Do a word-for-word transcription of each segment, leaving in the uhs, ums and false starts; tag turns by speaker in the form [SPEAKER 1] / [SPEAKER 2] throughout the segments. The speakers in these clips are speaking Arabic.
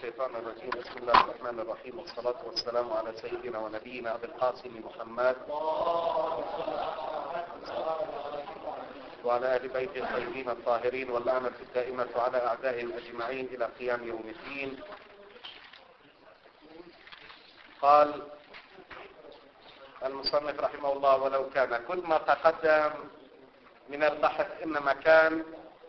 [SPEAKER 1] الشيطان الرجيم. بسم الله الرحمن الرحيم، والصلاة والسلام على سيدنا ونبينا أبي القاسم محمد وعلى آل بيته الطيبين الطاهرين، واللعنة الدائمة على أعدائهم أجمعين إلى قيام يوم الدين. قال المصنف رحمه الله: ولو كان كل ما تقدم من البحث إنما كان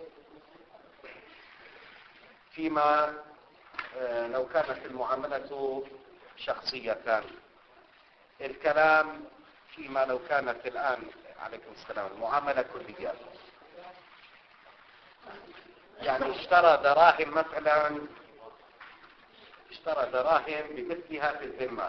[SPEAKER 1] فيما لو كانت المعاملة شخصية، الكلام فيما لو كانت الآن عليكم السلام المعاملة كلية، يعني اشترى دراهم مثلا، اشترى دراهم بمثلها في الذمة،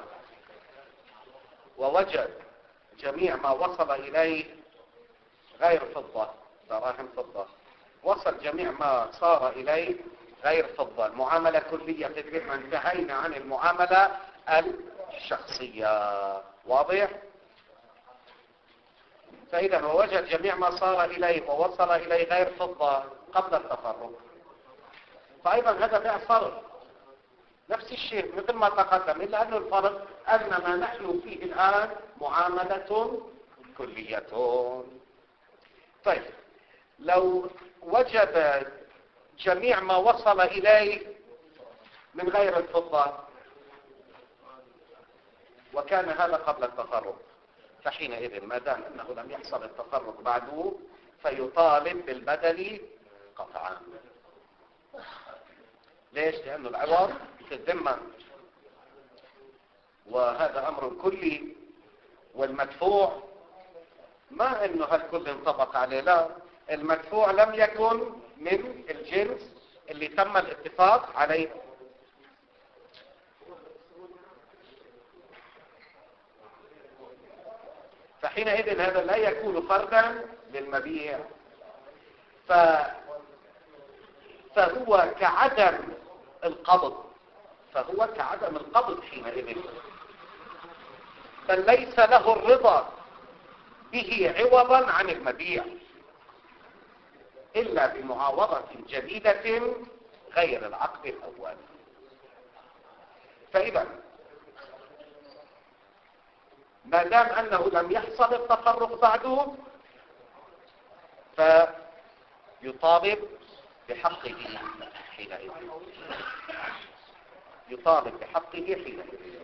[SPEAKER 1] ووجد جميع ما وصل إليه غير فضة، دراهم فضة، وصل جميع ما صار إليه غير فضة، المعاملة كلية في الذمة، انتهينا عن المعاملة الشخصية. واضح؟ فإذا ووجد جميع ما صار إليه ووصل إليه غير فضة قبل التفرق، فأيضا هذا بيع فرق نفس الشيء مثل ما تقدم، إلا أن الفرق أن ما نحن فيه الآن معاملة كلية. طيب، لو وجد جميع ما وصل إليه من غير الفضة وكان هذا قبل التفرق، فحينئذ ما دام أنه لم يحصل التفرق بعده فيطالب بالبدل قطعا. ليش؟ لأنه العوض في الذمة، وهذا أمر كلي، والمدفوع ما أنه هالكل انطبق عليه، لا، المدفوع لم يكن من الجنس اللي تم الاتفاق عليه. فحينئذ هذا لا يكون فردا للمبيع، ف... فهو كعدم القبض، فهو كعدم القبض حينئذ، بل ليس له الرضا به عوضا عن المبيع إلا بمعاوضة جديدة غير العقد الأول. فإذا ما دام أنه لم يحصل التفرق بعده فيطالب بحقه حينئذ، يطالب بحقه حينئذ.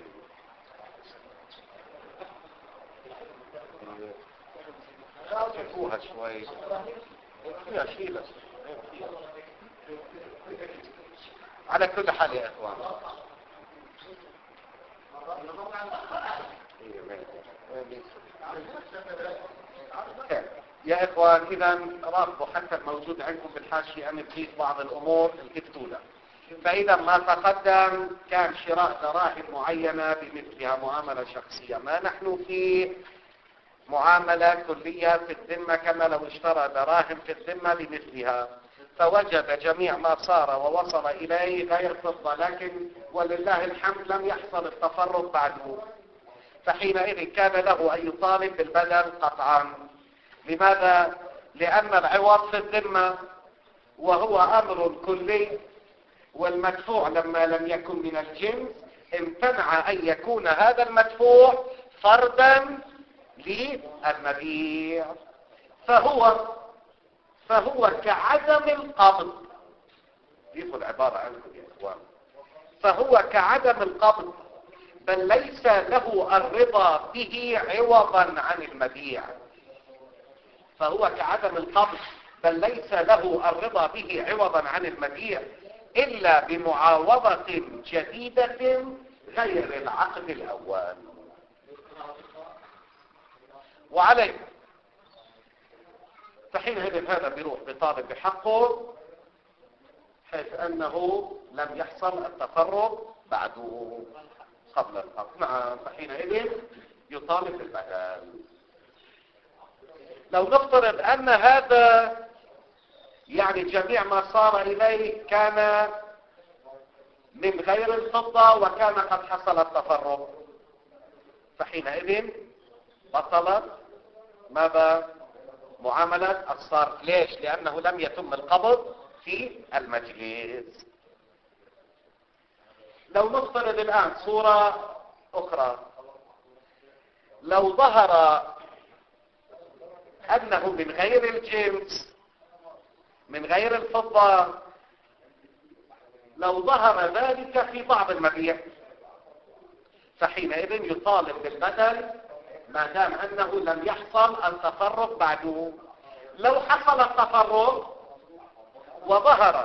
[SPEAKER 1] شوفوها شوي فيها شيء بس. على كل حال يا اخوان، يا اخوان اذا راقبوا حتى الموجود عندكم بالحاشية ان تزيد بعض الامور الكتولة. فاذا ما تقدم كان شراء دراهم معينة بمثلها معاملة شخصية، ما نحن في معاملة كلية في الذمة كما لو اشترى دراهم في الذمة بمثلها، فوجد جميع ما صار ووصل إليه غير فضة، لكن ولله الحمد لم يحصل التفرق بعده، فحينئذ كان له أن يطالب بالبدل قطعا. لماذا؟ لأن العوض في الذمة وهو أمر كلي، والمدفوع لما لم يكن من الجنس امتنع أن يكون هذا المدفوع فردا للمبيع، فهو فهو كعدم القبض. ديكوا العبارة عنكم يا اخوان، فهو كعدم القبض، بل ليس له الرضا به عوضا عن المبيع، فهو كعدم القبض بل ليس له الرضا به عوضا عن المبيع إلا بمعاوضة جديدة غير العقد الأول. وعليه فحينئذ هذا بيروح بطالب بحقه، حيث أنه لم يحصل التفرق بعده قبل القبض. نعم، فحينئذ يطالب بالبدل. لو نفترض أن هذا يعني جميع ما صار إليه كان من غير الفضة وكان قد حصل التفرق، فحينئذ بطلت ماذا؟ معاملة الصرف. ليش؟ لأنه لم يتم القبض في المجلس. لو نفترض الآن صورة أخرى، لو ظهر أنه من غير الجنس، من غير الفضة، لو ظهر ذلك في بعض المبيع، فحينئذ يطالب بالبدل ما دام أنه لم يحصل التفرق بعده. لو حصل التفرق وظهر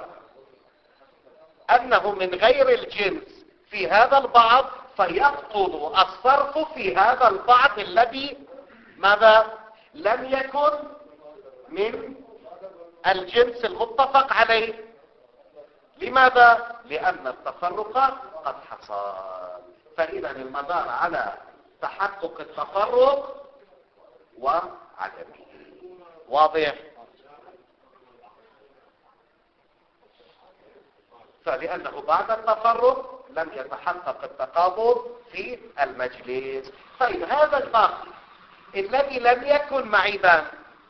[SPEAKER 1] أنه من غير الجنس في هذا البعض، فيبطل الصرف في هذا البعض الذي ماذا لم يكن من الجنس المتفق عليه. لماذا؟ لأن التفرق قد حصل. فإذا المدار على تحقق التفرق وعدمه. واضح؟ فلأنه بعد التفرق لم يتحقق التقابض في المجلس. طيب هذا الباقي الذي لم يكن معيبا،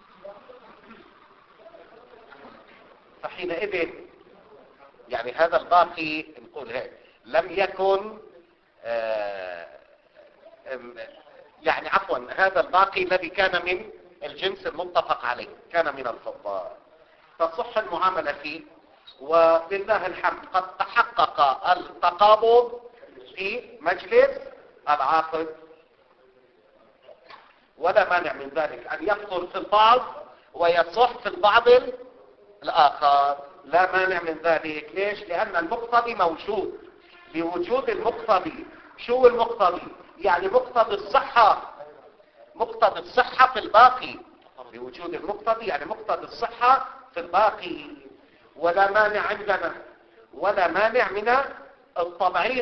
[SPEAKER 1] فحينئذ يعني هذا الباقي نقول هيك لم يكن آه يعني عفوا هذا الباقي الذي كان من الجنس المتفق عليه، كان من الفضة، تصح المعاملة فيه، ولله الحمد قد تحقق التقابض في مجلس العقد، ولا مانع من ذلك أن يبطل في البعض ويصح في البعض الآخر، لا مانع من ذلك. ليش؟ لأن المقتضي موجود. بوجود المقتضي، شو المقتضي؟ يعني مقتضي الصحة، مقتضي الصحة في الباقي. بوجود المقتضي يعني مقتضي الصحة في الباقي، ولا مانع عندنا ولا مانع من التبعيض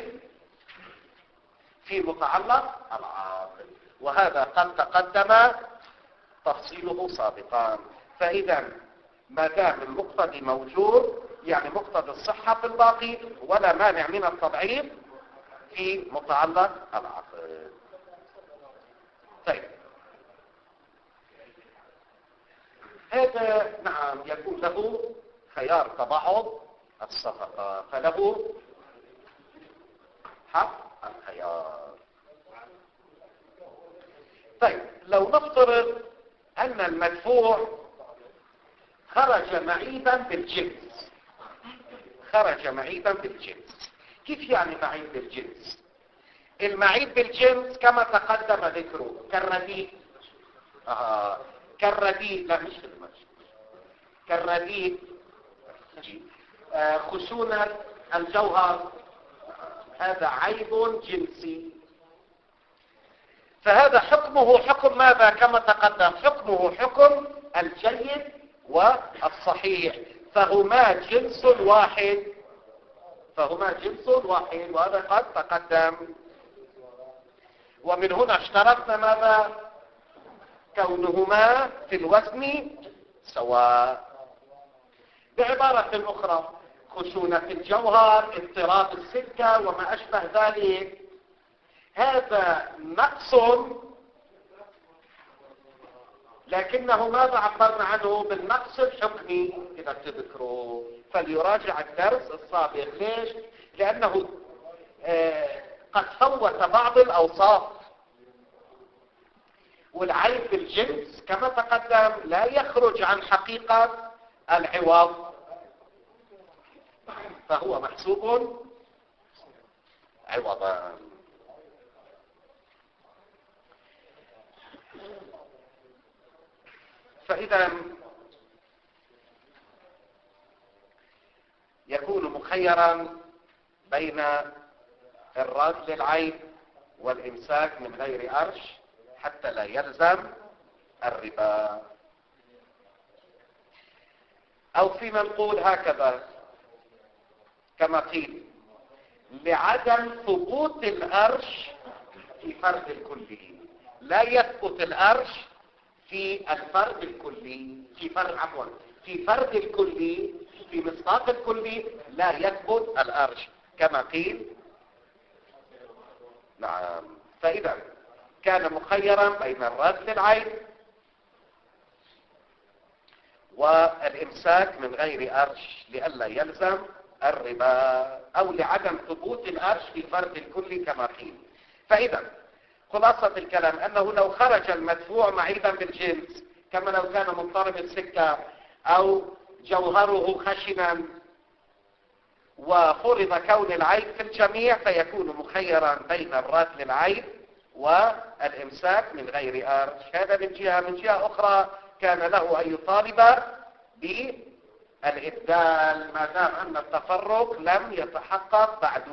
[SPEAKER 1] في متعلق العاقل، وهذا قد تقدم تفصيله سابقا. فإذا ما دام المقتضي موجود يعني مقتضي الصحة في الباقي، ولا مانع من التبعيض في متعلق العقد. طيب هذا نعم يكون له خيار تبعض الصفقة، فله حق الخيار. طيب لو نفترض أن المدفوع خرج معيبا بالجنس، خرج معيبا بالجنس. كيف يعني معيب بالجنس؟ المعيب بالجنس كما تقدم ذكره كالرديء، آه. كالرديء لا مش المجد، كالرديء، آه. خشونة الجوهر، هذا عيب جنسي. فهذا حكمه حكم ماذا؟ كما تقدم حكمه حكم الجيد والصحيح، فهما جنس واحد، فهما جنس واحد، وهذا قد تقدم. ومن هنا اشترطنا ماذا؟ كونهما في الوزن سواء. بعبارة أخرى خشونة الجوهر، اضطراب السكة وما أشبه ذلك، هذا نقص، لكنه ماذا عبرنا عنه؟ بالنقص الحكمي إذا تذكروا، فليراجع الدرس السابق. ليش؟ لأنه آه قد فوت بعض الأوصاف، والعيب بالجنس كما تقدم لا يخرج عن حقيقة العوض، فهو محسوب عوضا. فإذا يكون مخيرا بين الرد للعيب والإمساك من غير أرش حتى لا يلزم الربا. أو فيما نقول هكذا كما قيل: لعدم ثبوت الأرش في فرد الكلي، لا يثبت الأرش في الفرد الكلي، في فرد عفوا في فرد الكلي، في مصداق الكلي لا يثبت الأرش كما قيل. نعم. فإذا كان مخيرا بين الرد للعيب والإمساك من غير أرش لئلا يلزم الربا أو لعدم ثبوت القرش في فرد الكل كما قيل. فإذا خلاصة الكلام أنه لو خرج المدفوع معيبا بالجنس كما لو كان مضطرب السكة أو جوهره خشنا وفرض كون العيب في الجميع فيكون مخيرا بين الرد للعيب والإمساك من غير قرش. هذا من جهة. من جهة أخرى كان له أن يطالب بالإبدال ما دام أن التفرق لم يتحقق بعد.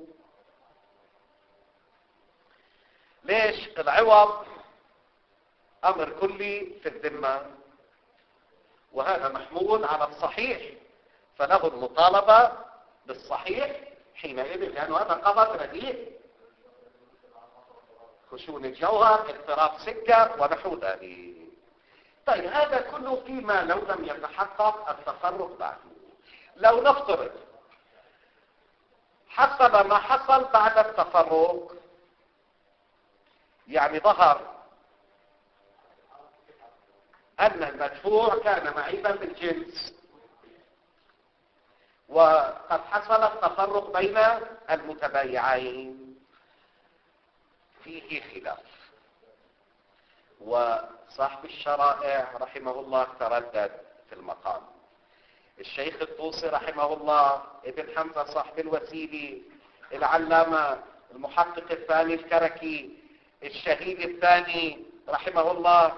[SPEAKER 1] ليش؟ العوض أمر كلي في الذمة وهذا محمول على الصحيح فله المطالبة بالصحيح حينئذ لأنه هذا قبض رديء خشون الجوهر اضطراب سكة ونحو ذلك. طيب هذا كله فيما لو لم يتحقق التفرق بعد. لو نفترض حصل ما حصل بعد التفرق يعني ظهر أن المدفوع كان معيبا بالجنس وقد حصل التفرق بين المتبايعين فيه خلاف وصاحب الشرائع رحمه الله تردد في المقام. الشيخ الطوسي رحمه الله، ابن حمزة صاحب الوسيلي، العلامة المحقق الثاني الكركي، الشهيد الثاني رحمه الله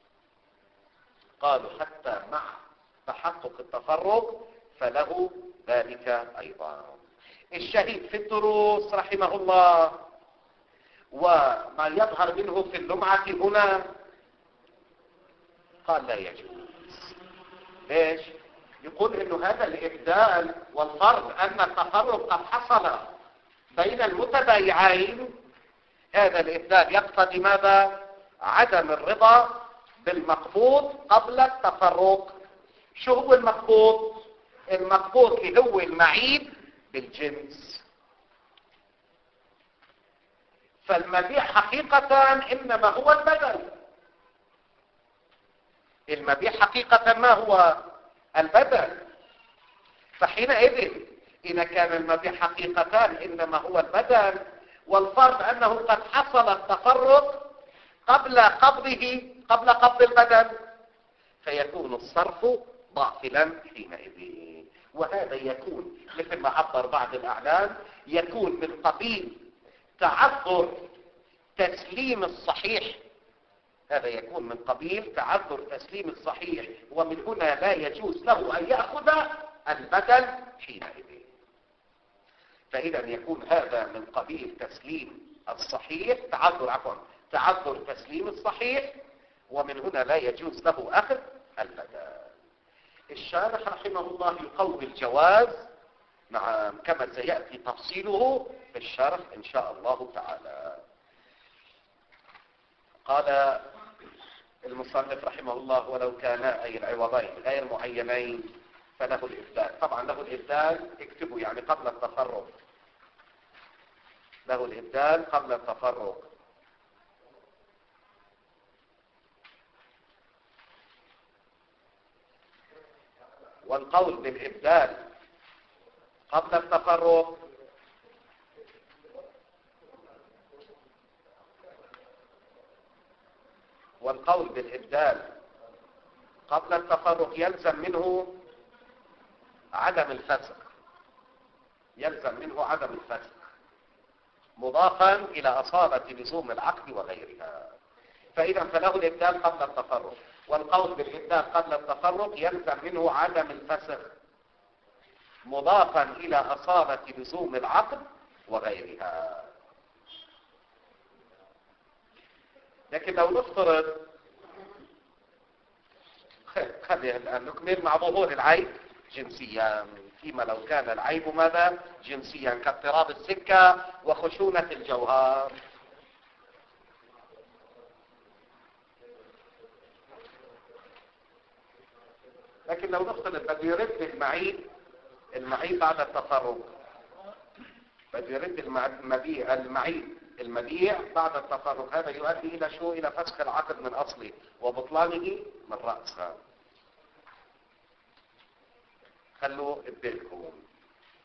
[SPEAKER 1] قالوا حتى مع تحقق التفرق فله ذلك أيضا. الشهيد في الدروس رحمه الله وما يظهر منه في اللمعة هنا قال لا يجوز. ليش؟ يقول انه هذا الإبدال والفرض ان التفرق قد حصل بين المتبايعين هذا الإبدال يقتضي ماذا؟ عدم الرضا بالمقبوض قبل التفرق. شو هو المقبوض؟ المقبوض اللي هو المعيب بالجنس. فالمبيع حقيقة إنما هو البدل. المبيع حقيقة ما هو؟ البدل. فحينئذ إذا كان المبيع حقيقة إنما هو البدل والفرض أنه قد حصل التفرق قبل قبضه قبل قبض البدل فيكون الصرف باطلا حينئذ. وهذا يكون مثل ما عبر بعض الأعلام يكون من قبيل تعذر تسليم الصحيح. هذا يكون من قبيل تعذر تسليم الصحيح ومن هنا لا يجوز له أن يأخذ البدل حينئذ. فإذا يكون هذا من قبيل تسليم الصحيح تعذر عفوا تعذر تسليم الصحيح ومن هنا لا يجوز له أخذ البدل. الشارح رحمه الله يقوي الجواز نعم كما سيأتي تفصيله في الشرح إن شاء الله تعالى. قال المصنف رحمه الله ولو كانا أي العوضين غير معينين فله الإبدال. طبعا له الإبدال اكتبوا يعني قبل التفرق. له الإبدال قبل التفرق. والقول بالإبدال قبل التفرق والقول بالإبدال قبل التفرق يلزم منه عدم الفسق. يلزم منه عدم الفسق مضافا إلى أصالة لزوم العقد وغيرها. فإذا فله الإبدال قبل التفرق والقول بالإبدال قبل التفرق يلزم منه عدم الفسق مضافا إلى أصالة لزوم العقد وغيرها. لكن لو نفترض خلينا الآن نكمل مع ظهور العيب جنسيا فيما لو كان العيب ماذا؟ جنسيا كاضطراب السكة وخشونة الجوهر. لكن لو نفترض بده يرد المعيب المعيب بعد التفرق بده يرد المبيع المعيب المبيع بعد التفرق هذا يؤدي إلى شو؟ إلى فسخ العقد من أصله وبطلانه من رأسه. خلوا ببالكم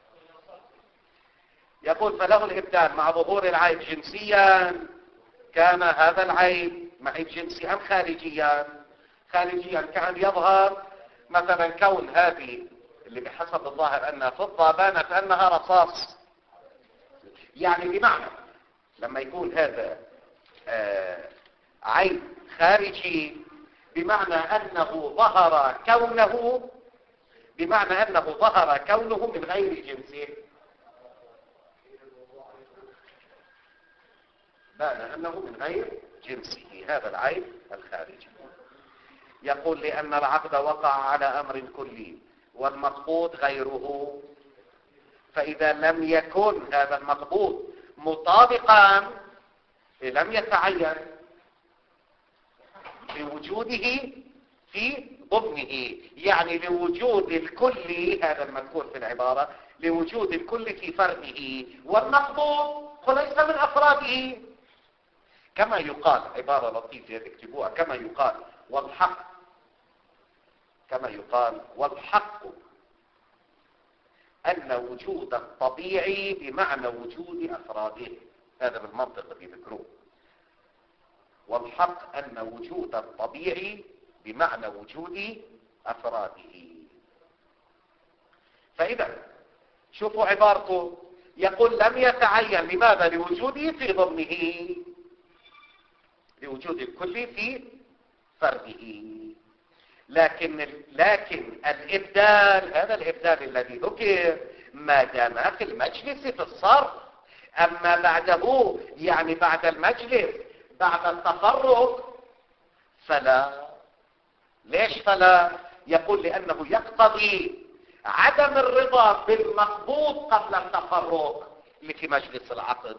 [SPEAKER 1] يقول فله الإبدال مع ظهور العيب جنسيا. كان هذا العيب معيب جنسي أم خارجيا؟ خارجيا، كان يظهر مثلا كون هذه اللي بحسب الظاهر أنها فضة بانت أنها رصاص. يعني بمعنى لما يكون هذا آه عيب خارجي بمعنى أنه ظهر كونه بمعنى أنه ظهر كونه من غير جنسه، بان أنه من غير جنسه، هذا العيب الخارجي. يقول لأن العقد وقع على أمر كلي والمقبوض غيره، فإذا لم يكن هذا المقبوض مطابقا لم يتعين لوجوده في ضمنه، يعني لوجود الكل، هذا المذكور في العبارة، لوجود الكل في فرده، والمقبوض وليس من أفراده. كما يقال، عبارة لطيفة اكتبوها، كما يقال والحق كما يقال والحق أن وجود الطبيعي بمعنى وجود أفراده. هذا بالمنطق اللي ذكروه. والحق أن وجود الطبيعي بمعنى وجود أفراده. فإذا شوفوا عبارته، يقول لم يتعين، لماذا؟ لوجوده في ضمنه، لوجود الكل في فرده. لكن لكن الإبدال، هذا الإبدال الذي ذكر ما دام في المجلس في الصرف. أما بعده، يعني بعد المجلس بعد التفرق، فلا. ليش فلا؟ يقول لأنه يقتضي عدم الرضا بالمقبوض قبل التفرق اللي في مجلس العقد،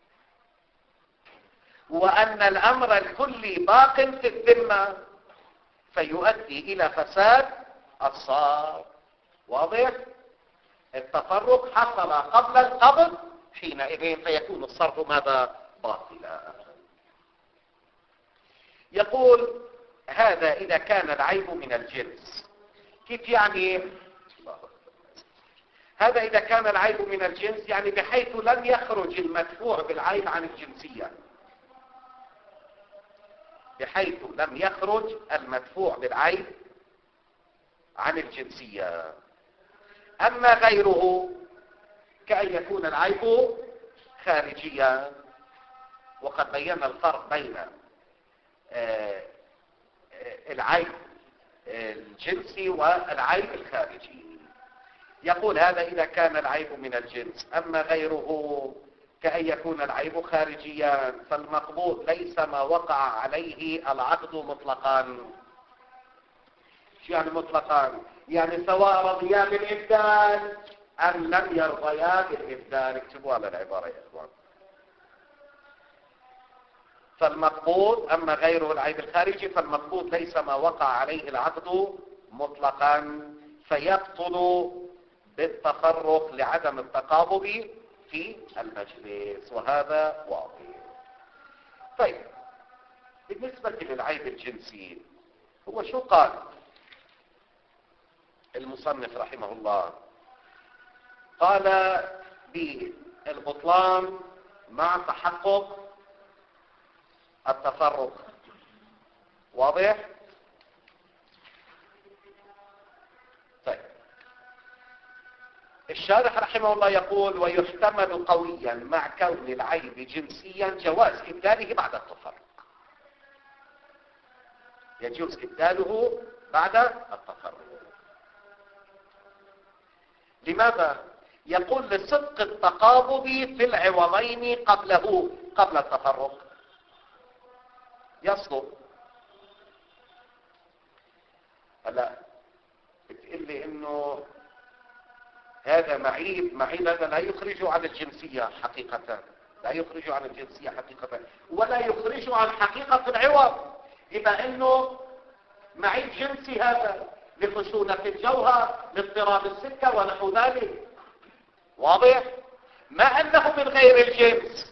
[SPEAKER 1] وأن الأمر الكلي باق في الذمة فيؤدي إلى فساد الصار. واضح؟ التفرق حصل قبل القبض، حينئذ فيكون الصرف ماذا؟ باطلا. يقول هذا إذا كان العيب من الجنس. كيف يعني؟ هذا إذا كان العيب من الجنس، يعني بحيث لم يخرج المدفوع بالعيب عن الجنسية، بحيث لم يخرج المدفوع بالعيب عن الجنسية. أما غيره كأن يكون العيب خارجيا، وقد بينا الفرق بين العيب الجنسي والعيب الخارجي. يقول هذا إذا كان العيب من الجنس. أما غيره كأن يكون العيب خارجيا، فالمقبوض ليس ما وقع عليه العقد مطلقا. شو يعني مطلقا؟ يعني سواء رضيا بالإبدال أم لم يرضيا بالإبدال. اكتبوا على العبارة يا إخوان. فالمقبوض، أما غيره العيب الخارجي، فالمقبوض ليس ما وقع عليه العقد مطلقا، فيبطل بالتفرق لعدم التقابض في المجلس، وهذا واضح. طيب، بالنسبة للعيب الجنسي، هو شو قال المصنف رحمه الله؟ قال بالبطلان مع تحقق التفرق. واضح؟ طيب، الشارح رحمه الله يقول ويحتمل قويا مع كون العيب جنسيا جواز إبداله بعد التفرق. يجوز إبداله بعد التفرق. لماذا؟ يقول لصدق التقابض في العوضين قبله، قبل التفرق يصدق. هلا بتقول لي انه هذا معيب، معيب هذا لا يخرج عن الجنسية حقيقة، لا يخرج عن الجنسية حقيقة، ولا يخرج عن حقيقة العوض، بما انه معيب جنسي هذا لخشونة الجوهر، لاضطراب السكة ونحو ذلك. واضح؟ ما انه من غير الجنس،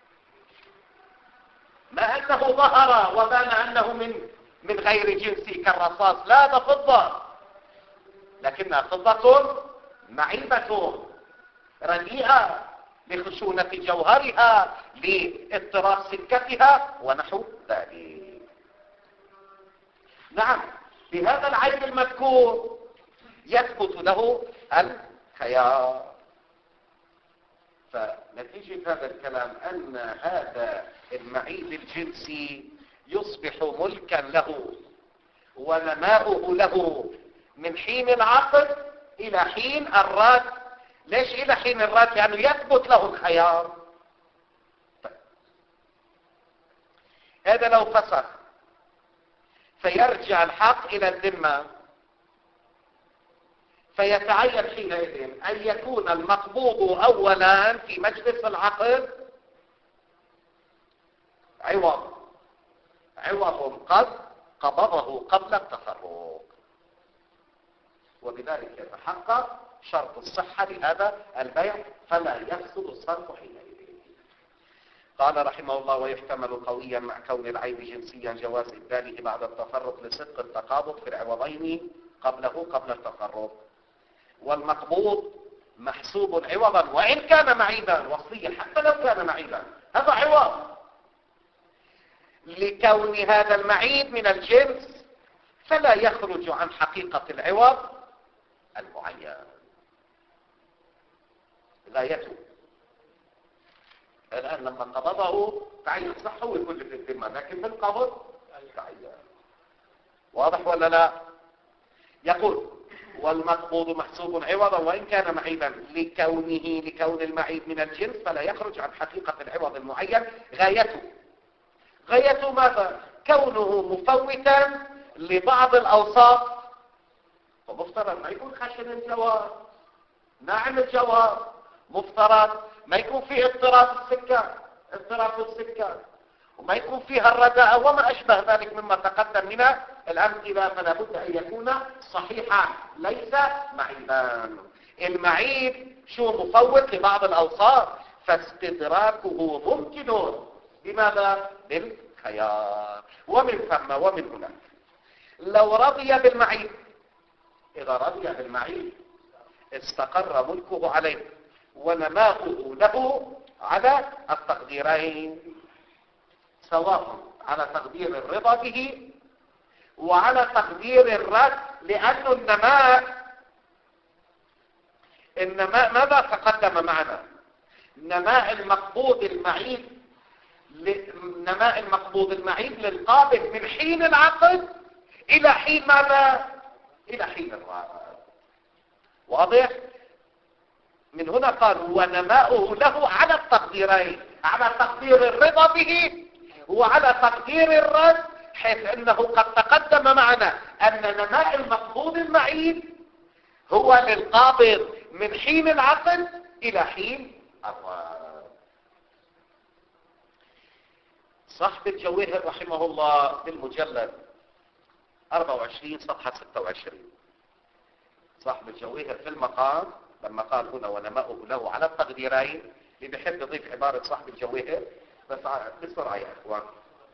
[SPEAKER 1] ما انه ظهر وبان انه من من غير جنسي كالرصاص، لا ده فضة، لكنها فضة معيبة رديئة لخشونة جوهرها، لاضطراب سكتها ونحو ذلك. نعم، بهذا العيب المذكور يثبت له الخيار. فنتيجة هذا الكلام أن هذا المعيب الجنسي يصبح ملكا له ونماؤه له من حين العقد إلى حين الرد. ليش إلى حين الرد؟ لأنه يعني يثبت له الخيار. هذا لو فسخ فيرجع الحق إلى الذمة، فيتعين حينئذ أن يكون المقبوض أولا في مجلس العقد عوض عوض قد قبضه قبل التفرق، وبذلك يتحقق شرط الصحة لهذا البيع فلا يفسد الصرف حينئذ. قال رحمه الله: ويحتمل قويا مع كون العيب جنسيا جواز إبداله بعد التفرق لصدق التقابض في العوضين قبله قبل التفرق، والمقبوض محسوب عوضا وإن كان معيبا وصيا، حتى لو كان معيبا هذا عوض، لكون هذا المعيب من الجنس فلا يخرج عن حقيقة العوض المعين. غايته الآن لما قبضه تعين صح هو يكون في الذمة، لكن بالقبض تعين. واضح ولا لا؟ يقول: والمقبوض محسوب عوضا وإن كان معيبا لكونه لكون المعيب من الجنس فلا يخرج عن حقيقة العوض المعين. غايته غايته ماذا؟ كونه مفوتا لبعض الأوصاف، فمفترض ما يكون خشن الجوار ناعم الجوار، مفترض ما يكون فيه اضطراب السكة اضطراب السكة وما يكون فيها الرداء وما أشبه ذلك مما تقدم من الأمثلة، فلا بد أن يكون صحيحا ليس معيبا. المعيب شو؟ مفوت لبعض الأوصاف، فاستدراكه ممكن بماذا؟ بالخيار. ومن ثم ومن هنا لو رضي بالمعيب، إذا رضي بالمعيب استقر ملكه عليه ونماؤه له على التقديرين، سواء على تقدير الرضا به وعلى تقدير الرد، لأن النماء النماء ماذا تقدم معنا؟ نماء المقبوض المعيب نماء المقبوض المعيب للقابض من حين العقد إلى حين ماذا؟ إلى حين الرد. واضح؟ من هنا قال: ونماؤه له على التقديرين، على تقدير الرضا به وعلى تقدير الرد، حيث أنه قد تقدم معنا أن نماء المقبوض المعيب هو للقابض من حين العقد إلى حين الرد. صاحب الجواهر رحمه الله بالمجلد أربعة وعشرين صفحة ستة وعشرين، صاحب الجواهر في المقام لما قال هنا ونماؤه له على التقديرين، اللي بحب يضيف عبارة صاحب الجواهر بسرعة يا اخوان.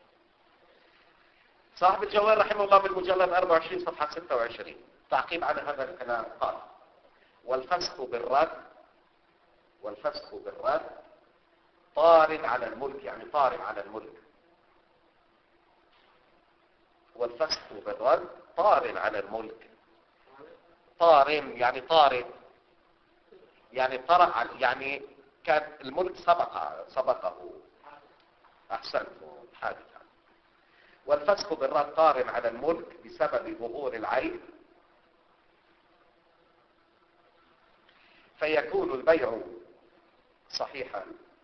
[SPEAKER 1] صاحب الجواهر رحمه الله بالمجلد أربعة وعشرين صفحة ستة وعشرين تعقيب على هذا الكلام قال: والفسخ بالرد والفسخ بالرد طار على الملك، يعني طار على الملك. والفسخ بالرد طار على الملك، طار يعني طارد، يعني طرأ، يعني كان الملك سبق سبقه. أحسنتم حادثا. والفسخ بالرد طار على الملك بسبب ظهور العيب، فيكون البيع صحيحا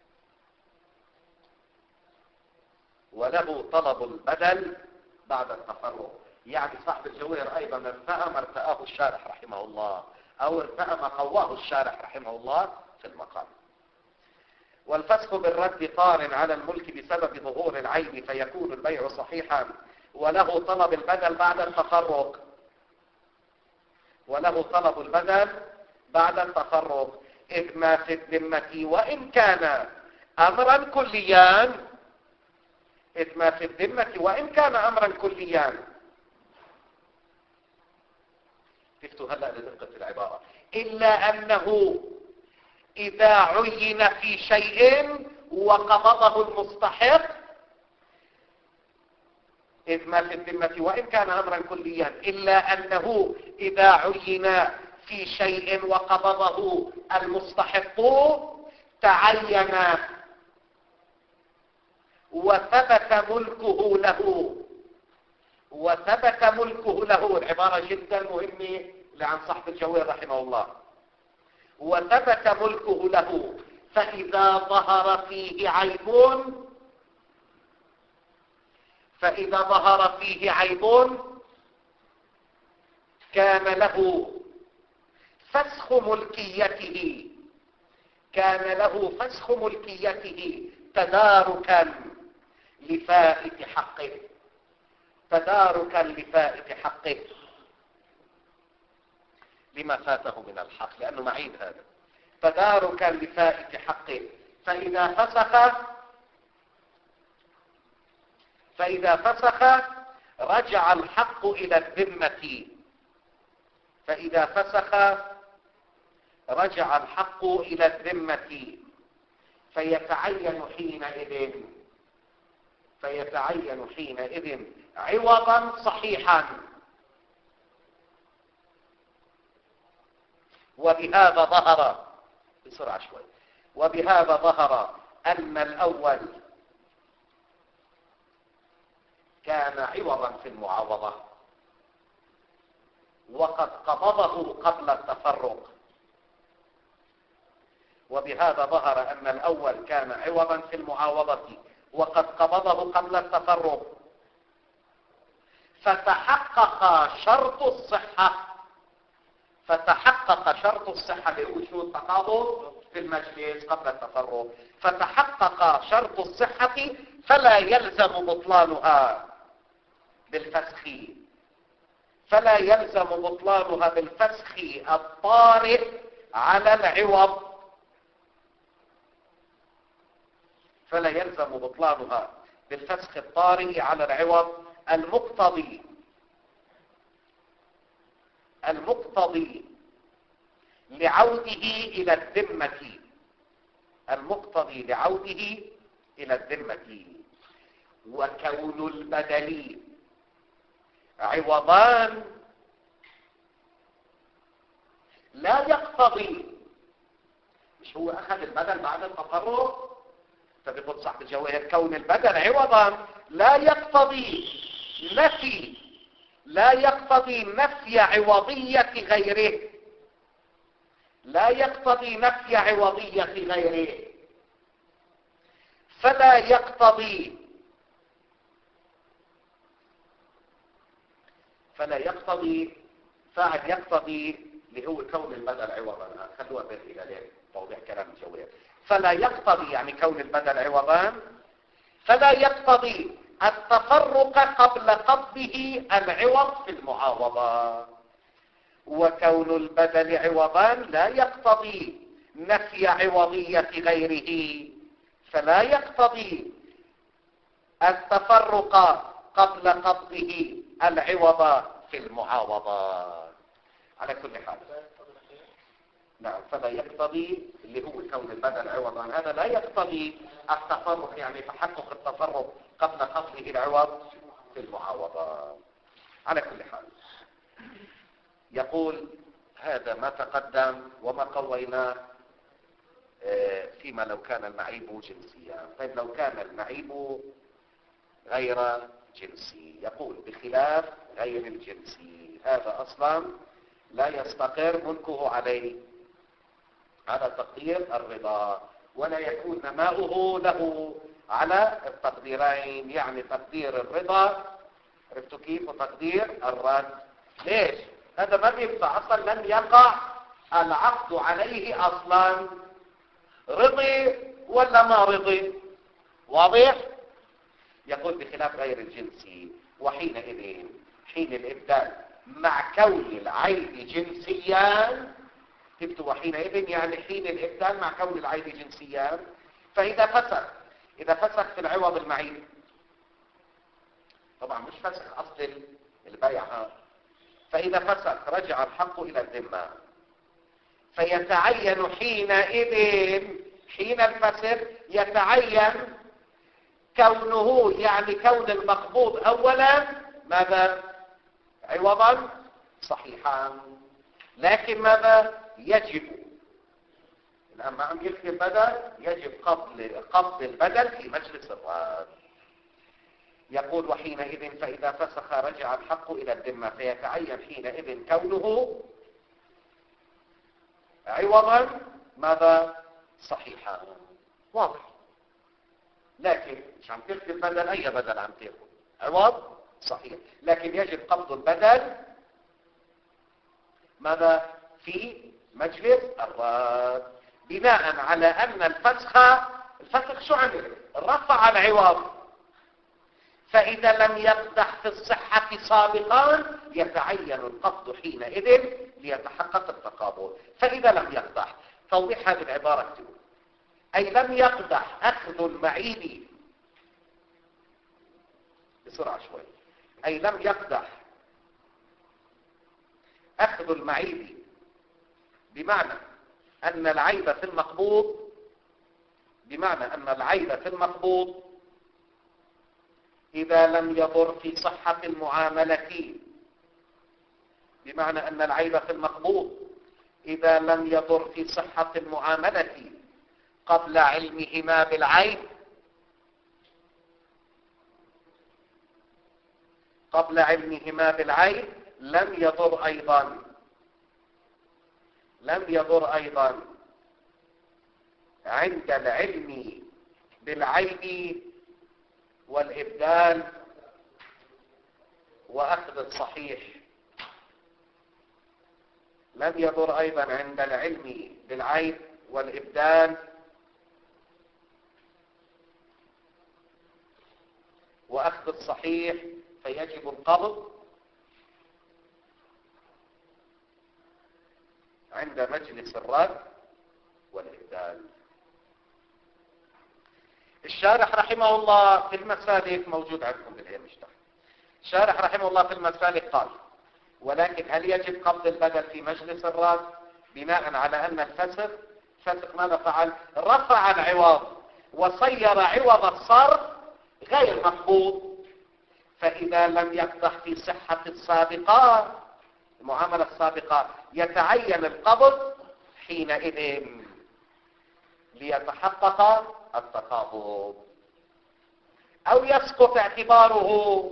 [SPEAKER 1] وله طلب البدل بعد التفرق. يعني صاحب الجواهر أيضا ارتأى ما ارتآه الشارح رحمه الله، أو ارتأى ما قواه الشارح رحمه الله في المقام. والفسخ بالرد طار على الملك بسبب ظهور العيب، فيكون البيع صحيحا وله طلب البدل بعد التفرق وله طلب البدل بعد التفرق إذ ما في الذمة وإن كان أمرا كليا إذ ما في الذمة وإن كان أمرا كليا. شفتوا هلأ لدقة العبارة. إلا أنه إذا عين في شيء وقبضه المستحق، إذ ما في الذمة وإن كان أمرا كليا، إلا أنه إذا عين في شيء وقبضه المستحق تعين وثبت ملكه له. وثبت ملكه له، العبارة جدا مهمة لعن صاحب الجوير رحمه الله. وثبت ملكه له، فإذا ظهر فيه عيب فإذا ظهر فيه عيب كان له فسخ ملكيته كان له فسخ ملكيته تداركا لفائت حقه تداركا لفائت حقه لما فاته من الحق، لأنه معيب هذا. تداركا لفائت حقه، فإذا فسخ فإذا فسخ رجع الحق إلى الذمة فإذا فسخ رجع الحق إلى الذمة فيتعين حينئذ فيتعين حينئذ عوضا صحيحا. وبهذا ظهر بسرعة شوي وبهذا ظهر أن الأول كان عوضا في المعاوضة وقد قبضه قبل التفرق. وبهذا ظهر أن الأول كان عوضا في المعاوضة وقد قبضه قبل التفرق، فتحقق شرط الصحة فتحقق شرط الصحة لوجود تقابض في المجلس قبل التفرق فتحقق شرط الصحة، فلا يلزم بطلانها بالفسخ فلا يلزم بطلانها بالفسخ الطارئ على العوض فلا يلزم بطلانها بالفسخ الطارئ على العوض المقتضي المقتضي لعوده إلى الذمة المقتضي لعوده إلى الذمة. وكون البدل عوضان لا يقتضي، مش هو أخذ البدل بعد التفرق؟ فبيقول صاحب الجواهر كون البدل عوضا لا يقتضي نفي لا يقتضي نفي عوضية غيره لا يقتضي نفي عوضية غيره فلا يقتضي فلا يقتضي فاعل يقتضي اللي هو كون البدل عوضا. خلوها بين الى توضيح كلام الجوهر. فلا يقتضي يعني كون البدل عوضا، فلا يقتضي التفرق قبل قبضه العوض في المعاوضة. وكون البدل عوضا لا يقتضي نفي عوضية غيره، فلا يقتضي التفرق قبل قبضه العوض في المعاوضة. على كل حال نعم، فلا يقتضي اللي هو كون البدل عوضا، هذا لا يقتضي التفرق يعني تحقق التفرق قبل قبضه العوض في المعاوضة. على كل حال يقول هذا ما تقدم وما قويناه فيما لو كان المعيب جنسيا. طيب لو كان المعيب غير جنسي، يقول بخلاف غير الجنسي هذا أصلا لا يستقر ملكه عليه على تقدير الرضا، ولا يكون نماؤه له على التقديرين، يعني تقدير الرضا عرفتوا كيف وتقدير الرد. ليش؟ هذا ما بينفع اصلا، لم يقع العقد عليه اصلا، رضي ولا ما رضي؟ واضح؟ يقول بخلاف غير الجنسي، وحينئذ حين الابدال مع كون العيب جنسيا، تكتب وحينئذ يعني حين الابدال مع كون العيب جنسيا. فاذا فسخ اذا فسخ في العوض المعيب، طبعا مش فسخ اصل البيع، فاذا فسخ رجع الحق الى الذمه فيتعين حينئذ حين الفسخ يتعين كونه، يعني كون المقبوض اولا ماذا؟ عوضا صحيحا. لكن ماذا؟ يجب الآن ما عم يكتب بدل، يجب قبض قبض البدل في مجلس الرد. يقول وحينئذ فإذا فسخ رجع الحق إلى الذمة، فيتعين حينئذ كونه عوضا ماذا؟ صحيحا. واضح. لكن مش عم تكتب بدل، أي بدل عم تاخذ؟ عوض صحيح. لكن يجب قبض البدل ماذا؟ في مجلس الرد، بناء على أن الفسخ الفسخ شو عمل؟ رفع العوض. فإذا لم يقدح في الصحة سابقا يتعين القبض حينئذ ليتحقق التقابل. فإذا لم يقدح، توضيح هذه العبارة تقول أي لم يقدح أخذ المعيب، بسرعة شوي، أي لم يقدح أخذ المعيب، بمعنى أن العيب في المقبوض بمعنى أن العيب في المقبوض إذا لم يضر في صحة المعاملة بمعنى أن العيب في المقبوض إذا لم يضر في صحة المعاملة قبل علمهما بالعيب قبل علمهما بالعيب لم يضر أيضا لم يضر أيضا عند العلم بالعيب والإبدال وأخذ الصحيح. لم يضر أيضا عند العلم بالعيب والإبدال وأخذ الصحيح، فيجب القبض عند مجلس الرد والإبدال. الشارح رحمه الله في المسالك موجود عندكم بالهامش تحت. الشارح رحمه الله في المسالك قال ولكن هل يجب قبض البدل في مجلس الرد بناء على أن الفسخ الفسخ ماذا فعل؟ رفع العوض وصير عوض الصرف غير مقبوض. فإذا لم يقدح في صحة السابقة المعاملة السابقة يتعين القبض حينئذ ليتحقق التقابض، أو يسقط اعتباره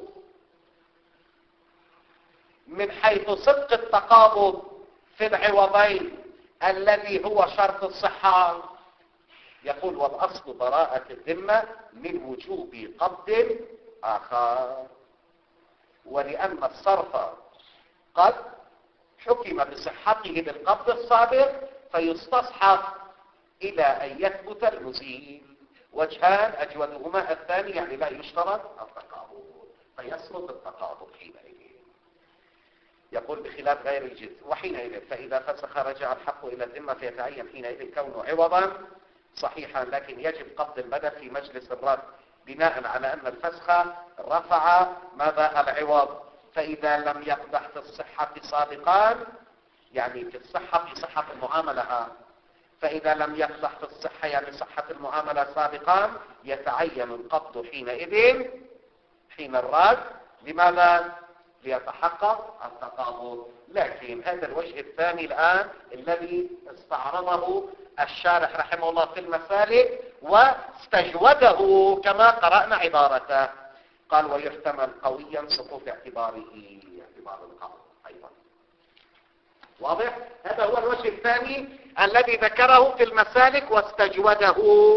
[SPEAKER 1] من حيث صدق التقابض في العوضين الذي هو شرط الصحة. يقول والأصل براءة الذمة من وجوب قبض آخر، ولأن الصرف قد حكم بصحته بالقبض السابق فيستصحب إلى أن يثبت المزيل. وجهان أجودهما الثاني، يعني لا يشترط التقابض فيسقط التقابض حينئذ. يقول بخلاف غير الجنس وحينئذ فإذا فسخ رجع الحق إلى الذمة فيتعين حينئذ كونه عوضا صحيحا، لكن يجب قبض البدل في مجلس الرد بناء على أن الفسخ رفع ماذا؟ العوض. فإذا لم يقدح في الصحة سابقا، يعني في الصحة في صحة المعاملة، فإذا لم يقدح في الصحة يعني صحة المعاملة سابقا يتعين القبض حينئذ حين الرد. لماذا؟ ليتحقق التقابض. لكن هذا الوجه الثاني الآن الذي استعرضه الشارح رحمه الله في المسالك واستجوده كما قرأنا عبارته. قال ويحتمل قويا سقوط اعتباره اعتبار القبض أيضا. واضح؟ هذا هو الوجه الثاني الذي ذكره في المسالك واستجوده،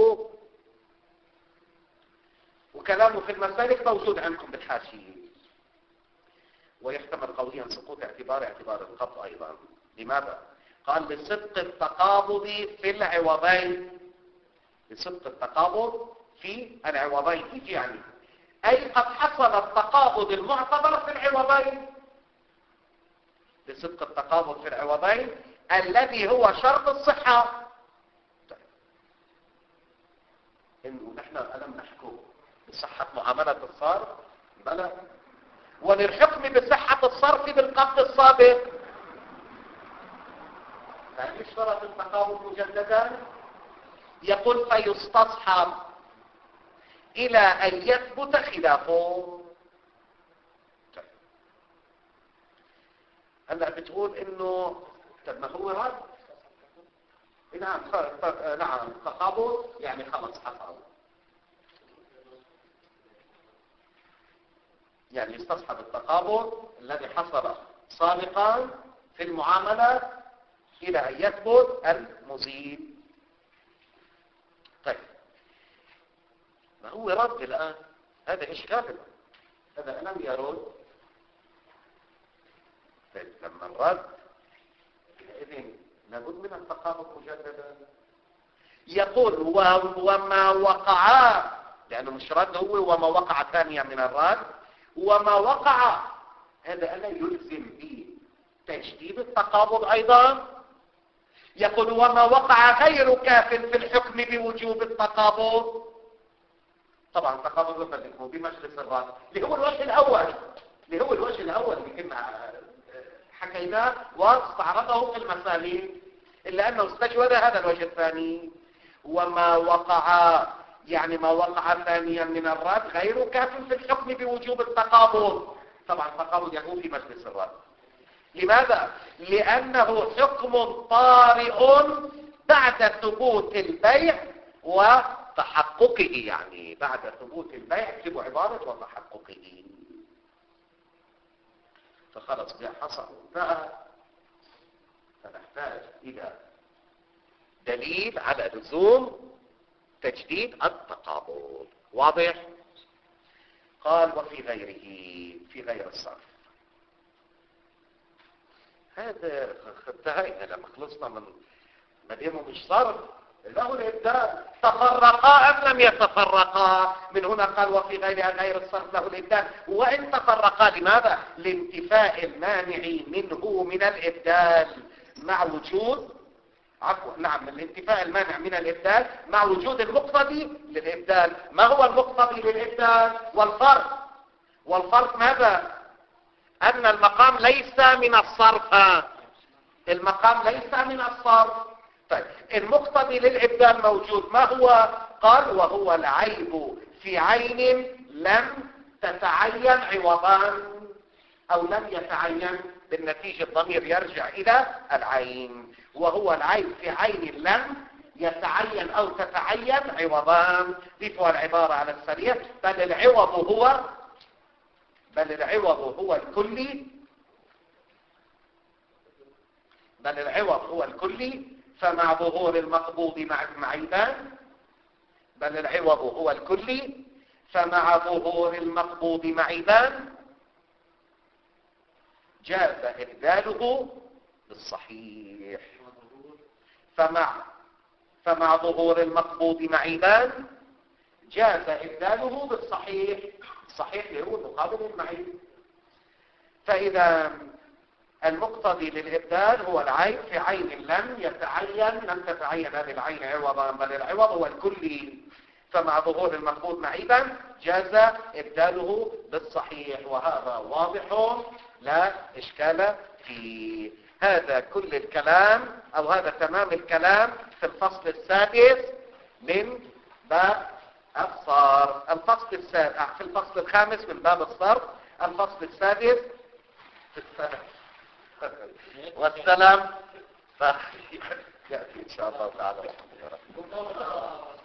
[SPEAKER 1] وكلامه في المسالك موجود عندكم بالحاشية. ويحتمل قويا سقوط اعتبار اعتبار القبض أيضا. لماذا؟ قال لصدق التقابض في العوضين. لصدق التقابض في العوضين. كيف يعني؟ أي قد حصل التقابض المعتبر في العوضين. لصدق التقابض في العوضين الذي هو شرط الصحة. إنه نحن ألم نحكم بصحة معاملة الصرف؟ بلى. وللحكم بصحة الصرف بالقبض السابق. هل يشترط التقابض مجددا؟ يقول فيستصحب إلى أن يثبت خلافه. هلا بتقول إنه طب ما هو رد. نعم نعم تقابض يعني خلص حصل، يعني يستصحب التقابض الذي حصل سابقا في المعاملة إلى أن يثبت المزيد. طيب ما هو رد الآن؟ هذا إشكال، هذا لم يرد. طيب لما الرد إذن لابد من التقابض مجددا. يقول وما وقع، لأنه مش رد هو، وما وقع ثانيا من الرد، وما وقع هذا ألا يلزم به تجديد التقابض أيضا. يقول وما وقع غير كاف في الحكم بوجوب التقابض. طبعا التقابض يقدمه بمجلس الرد اللي هو الوجه الأول، اللي هو الوجه الأول اللي كنا حكيناه واستعرضه في المسالين، إلا أنه استجود هذا الوجه الثاني. وما وقع يعني ما وقع ثانيا من الرد غير كاف في الحكم بوجوب التقابض. طبعا التقابض يكون في مجلس الرد. لماذا؟ لأنه حكم طارئ بعد ثبوت البيع وتحققه، يعني بعد ثبوت البيع اكتبوا عبارة وتحققه. فخلص بها حصل انتهى، فنحتاج إلى دليل على لزوم تجديد التقابض. واضح؟ قال وفي غيره، في غير الصرف. هذا انتهينا لما خلصنا من مدينه مش صرف له الإبدال. تفرقا أم لم يتفرقا؟ من هنا قال وفي غير غير الصرف له الإبدال. وإن تفرقا لماذا؟ لانتفاء المانع منه من الإبدال مع وجود عفوا نعم الانتفاء المانع من الإبدال مع وجود المقتضي للإبدال. ما هو المقتضي للإبدال؟ والفرق. والفرق ماذا؟ أن المقام ليس من الصرف، المقام ليس من الصرف. طيب المقتضي للإبدال موجود، ما هو؟ قال وهو العيب في عين لم تتعين عوضان أو لم يتعين، بالنتيجة الضمير يرجع إلى العين. وهو العيب في عين لم يتعين أو تتعين عوضان. ضيفوا العبارة على السريع. بل العوض هو بل العوض هو الكلي بل العوض هو الكلي فمع ظهور المقبوض مع المعيبان بل العوض هو الكلي فمع ظهور المقبوض معيبان جاز إبداله بالصحيح. فمع فمع ظهور المقبوض معيبان جاز إبداله بالصحيح. الصحيح هو مقابل المعيب. فإذا المقتضي للإبدال هو العيب في عين لم يتعين لم تتعين هذه العين عوضا، بل العوض هو الكلي فمع ظهور المقبوض معيبا جاز إبداله بالصحيح. وهذا واضح لا إشكال فيه. هذا كل الكلام أو هذا تمام الكلام في الفصل السادس من باب الصرف. الفصل السادس في الفصل الخامس من باب الصرف. الفصل السادس والسلام يأتي إن شاء الله تعالى.